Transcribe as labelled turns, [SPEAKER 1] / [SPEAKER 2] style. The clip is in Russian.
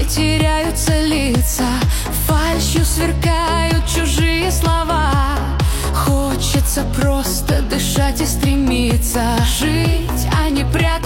[SPEAKER 1] теряются лица, фальшью сверкают чужие слова. Хочется просто дышать и стремиться жить, а не прятаться.